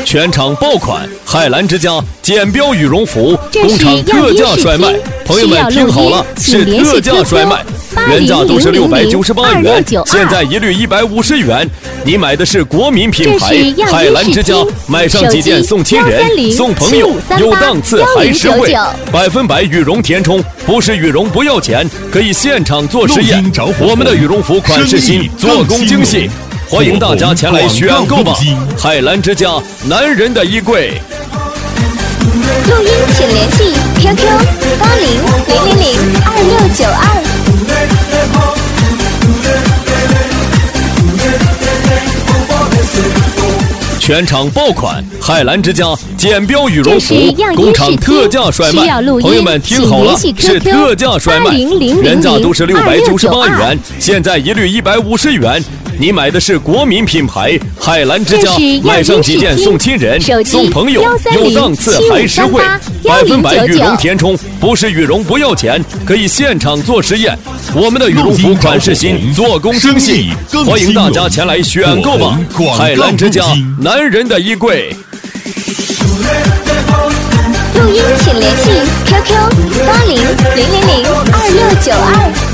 全场爆款，海澜之家简标羽绒服工厂特价甩卖，朋友们听好了，是特价甩卖，原价都是698元，现在一律150元。你买的是国民品牌海澜之家，买上几件送亲人、送朋友，有档次还实惠，100%羽绒填充，不是羽绒不要钱，可以现场做实验。我们的羽绒服款式新，做工精细。欢迎大家前来选购吧！海澜之家，男人的衣柜。 录音请联系 QQ8000022692。 全场爆款，海澜之家简标羽绒服工厂特价甩卖，朋友们听好了，是特价甩卖，原价都是698元，现在一律150元。你买的是国民品牌海澜之家，买上几件送亲人、送朋友，有档次还实惠，100%羽绒填充，不是羽绒不要钱，可以现场做实验。我们的羽绒服款式新，做工精细，欢迎大家前来选购吧！海澜之家，男人的衣柜。 录音请联系 QQ8000022692。